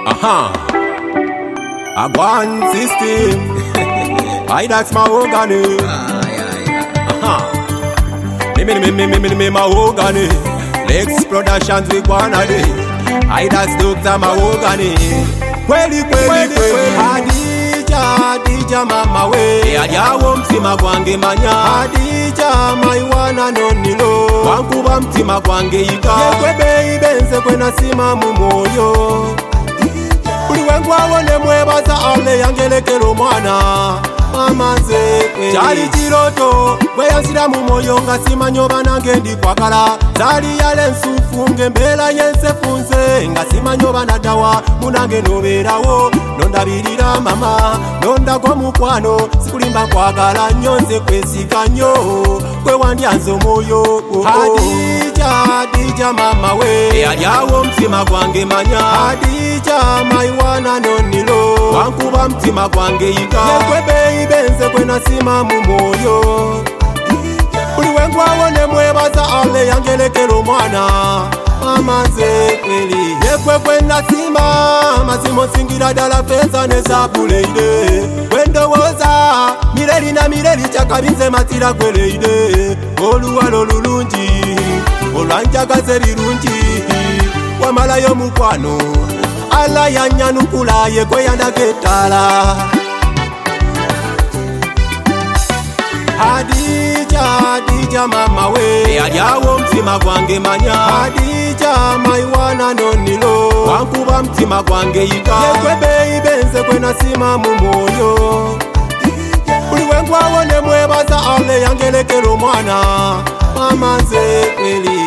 A one system. I that's my organ. Me my organ. Lex Productions we gonna day. I that's Dr. my organ. Kweli Adija mama we. Yawo mtima gwange manya. Adija maiwana nonilo. Wankuba mtima gwange ika. Yekwe baby nse kwena sima mumoyo. Uliwengu awone mwebaza ale yangelekelo mwana. Mama nzekwe chali chiroto gwe yansira mu moyo nga simanyoba nange ndi kwagala zali yale nsufu ngembela yense funze nga simanyoba nadawa munange noberawo nondabirira mama nondagwa mukwano sikulimba kwagala nyonze kwesika nyo gwe wandyanze moyo Adija mama we yawo mtima gwange manya Adija maiwana nonilo wankuba mtima gwange ika yekwe benze kwena sima mumoyo uliwengu awone mwebaza ale yangelekelo mwana mama nzekweli yekwe kwena sima mazimo singira dala fenza nezabuleide wendowoza mireli na mireli chakabinze matira kweleide oluwalo lulungi olwanjagaze lirungi wamalayo mukwano ala yanyanukula yekwe yandaketala Adija mama we yawo mtima gwange manya Adija maiwana nonilo wankuba mtima gwange ika yekwe baby nze kwena sima mumoyo uliwengu awone mwebaza ale yangelekelo mwana mama nzekweli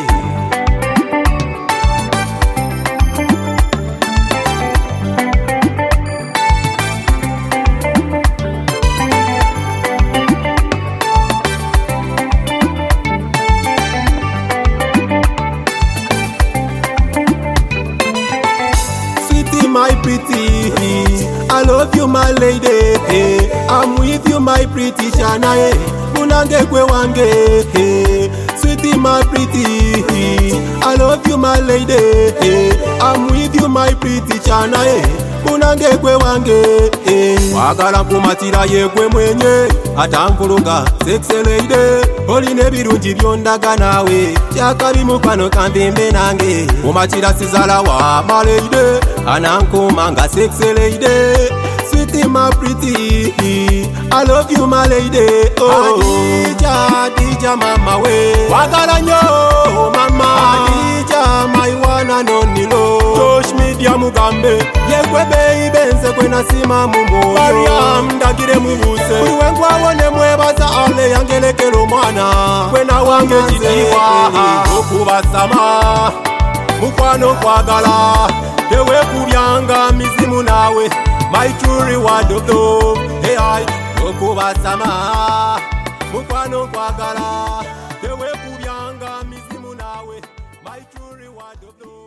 my pretty, I love you my lady, I'm with you my pretty Shana, munange kwe wange, sweetie my pretty, I love you my lady, I'm with you my pretty Shana, munange kwe wange, wagala kumatira yekwe mwenye, atankuluga sexy lady, oline birungi byondaga nawe, chakali mukwano kambembe nange, umatira sizala wa my lady, anankumanga sexy lady, sweetie my pretty, I love you my lady, oh Adija mama we, wagala nyo mama, Adija maiwana nonilo, Tosh media mugambe, yekwe baby nze kwena sima mumoyo, Mariam ndagire mubuse, uliwengu awone mwebaza ale yangelekelo mwana, kwena wange jitiwa, okubasama, mukwano kwagala, dewe kubyanga mizimu nawe my true reward of love hey I okubasama mukwano kwagala dewe kubyanga mizimu nawe my true reward of love